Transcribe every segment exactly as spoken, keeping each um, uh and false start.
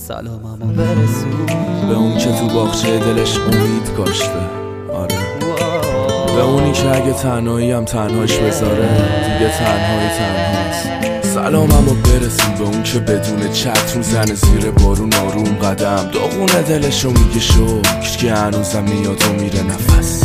سلاممو برسون به اون که تو باغچه دلش امید کاشته. آره به اونی که اگه تنهایی هم تنهاش بذاره دیگه تنهایی تنهاست. سلاممو برسون به اون که بدون چت میزنه زیر بارون آروم قدم داغونه دلشو میگه شکر که هنوزم میاد و میره نفس.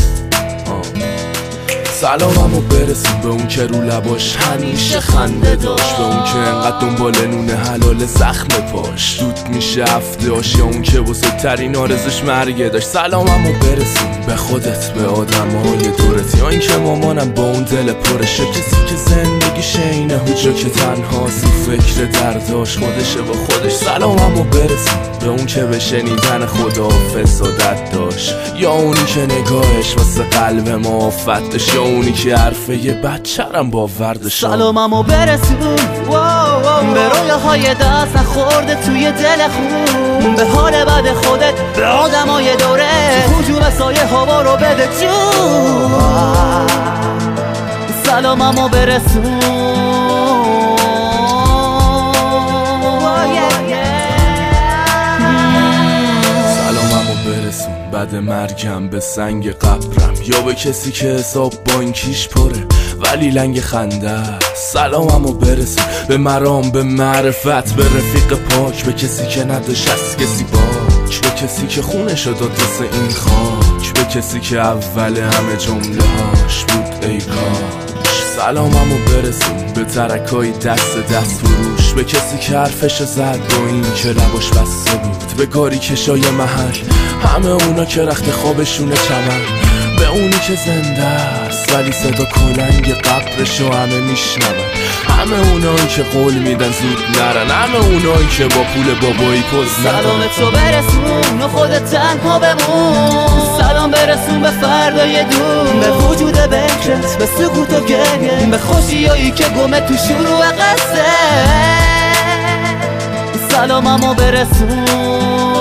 سلاممو برسون به اون که رو لباش همیشه خنده داشت، به اون که انقدر دنبال نونه حلال زخم پاش دود میشه هفته هاش، یا اون که واسه ترین آرزوش مرگه داشت. سلاممو برسون به خودت، به آدمای دورت، یا این که مامانم با اون دل پرشه، کسی که زندگیش اینه هوجا که تنهاست فکر درداش خودشه با خودش. سلاممو برسون به اون که به شنیدن خداحافظ عادت داشت، یا اونی که نگاهش واسه قلب ما آفت داشت، یا اونی که حرفه یه بچه‌رم باور داشت. سلاممو برسون به رویاهای دست نخورده توی دل خون، به حال بد خودت، به آدمای دوره، تو هجوم سایه هوا رو بده جون. سلاممو برسون بعد مرگم به سنگ قبرم، یا به کسی که حساب بانکیش پره ولی لنگ خنده. سلاممو برسون به مرام، به معرفت، به رفیق پاک، به کسی که نداشت از کسی باک، به کسی که خونشو داد واسه این خاک، به کسی که اول همه جمله هاش بود ای کاش. سلاممو برسون به ترکای دست دست فروش، به کسی که حرفشو زد با این که لباش بسته بود، به کاری کشای محل، همه اونا که رخت خوابشونه چمن، به اونی که زنده است ولی صدا کلنگ قبرشو همه میشنون، همه اونایی که قول میدن زود نرن، همه اونایی که با پول بابایی پز ندن. سلام تو برسون و خودت تنها بمون، سلام برسون به فردای دور، به وجود بکرت، به سکوت و گریه، به خوشیایی که گمه تو شروع قصه. سلاممو برسون